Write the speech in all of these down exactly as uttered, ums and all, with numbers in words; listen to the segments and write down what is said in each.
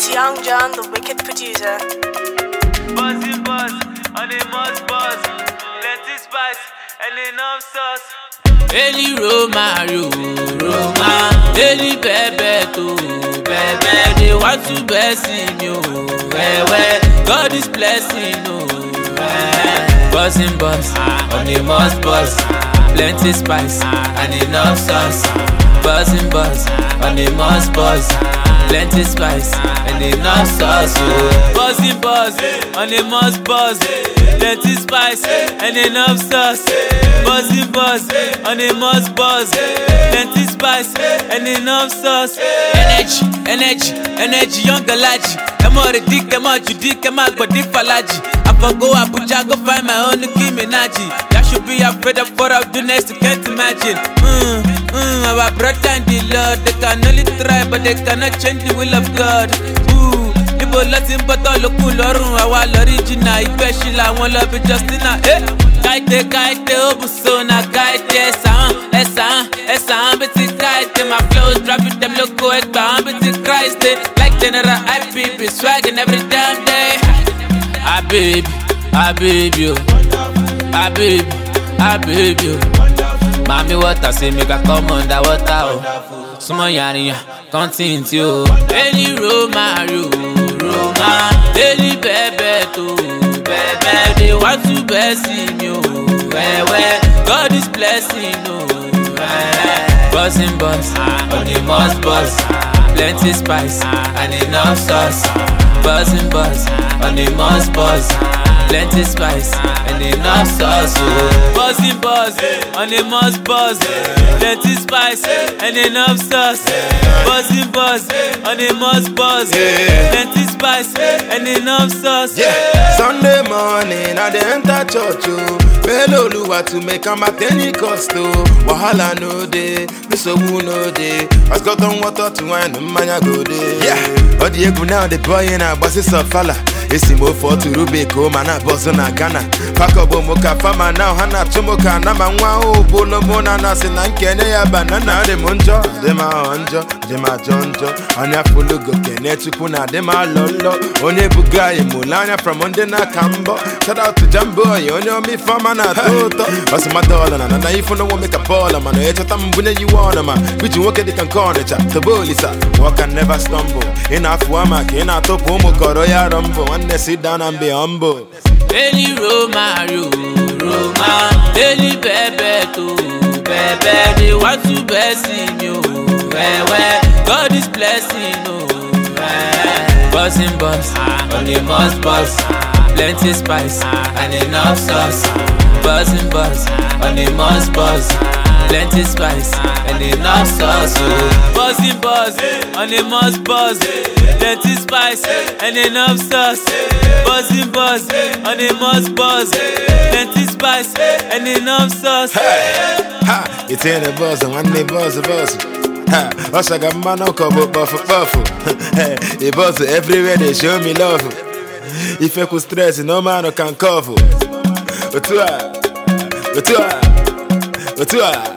Young John, the wicked producer. Buzzing buzz, and they must buzz. Plenty spice, and enough sauce. Eli Romario, Roma. Eli Bebeto, Bebe. They want to bless you, where where God is blessing you. Buzzing buzz, and they must buzz. Plenty spice, and enough sauce. Buzzing buzz, and they must buzz. Plenty spice and enough sauce. Oh. Buzzing buzz, and they must buzz. Plenty spice and enough sauce. Buzzing buzz, and they must buzz. Plenty spice and enough sauce. Energy, energy, energy, young galachi. I'm already dick, I'm out, you dick, I'm out, but dick falaji. I for go Abuja, go find my own Nicki Minaj. Y'all should be afraid of what I'll do next, you can't imagine. Mm. Mm, our brother and the Lord, they can only try, but they cannot change the will of God. Ooh, people letting but all look cool, or our original, especially I want love it just in a eh. Kaite, kaite, obusona, kaite, sound, esa, esa, ambiti, kaite, my flows, drop it, them loco, ekba, ambiti, Christ, like General I P P, swagging every damn day. Ah, baby, ah, baby, ah, baby, ah, baby. Mami water say make I come under water oh. Sumo yarinya, continue. Eli Romario, Roma. Eli Bebeto, Bebe. They want to bless you, where where God is blessing you. Buzzing buzz, on the must buzz. Plenty spice and enough sauce. Buzzing buzz, on the must buzz. Plenty spice and enough sauce. Oh. Buzzing buzz, and they must buzz. Plenty spice and enough sauce. Buzzing buzz, and they must buzz. Plenty spice and enough sauce. Yeah. Sunday morning, I dey enter church. Oh. Beloluwa to make am at any cost. Oh. Wahala no day, miso who no day. I've got on water to wine, manya go day. Yeah. Odi egu now the boy in a bosses of fella. Esi mo for to Rubiko, mana bozo na Ghana. Pakobo moka fama now, hana tumoka na manwa o bolo mona na sina nkene ya banana de monjo, de ma onjo, de ma jonjo. Anya fulugo kene chukuna de ma lolo. Onye bugai mulanya from Ondena Kambo. Shout out to Jambo, onyo mi fama na toto. Wasi madola na na ifu no make a baller man. Echo tambune you wanna man. Which you walk the can corner cha. Tabolisa, walk and never stumble. Enough wama, kena topo mo koro ya rumbo. Sit down and be humble. Eli Romario, Roma. Eli Bebeto, Bebe. They want to bless you, where where God is blessing you. Buzzing buzz, on the must buzz. Plenty spice and enough sauce. Buzzing buzz, on the must buzz. Plenty spice and enough sauce. Oh. Buzzing buzz, on the must buzz. Plenty spice and enough sauce. Buzzing buzz, on the must buzz. Plenty spice and enough sauce. Hey, ha! It's in the buzz and one day buzz a buzz. Ha! What's like a man who cover buff buff. Hey, they buzz everywhere. They show me love. If I could stress, no man can cover. But to her, but to her, but to her.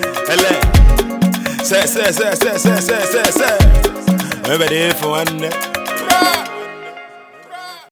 Say, say, say, say, say, say, say, say. I'm ready for one.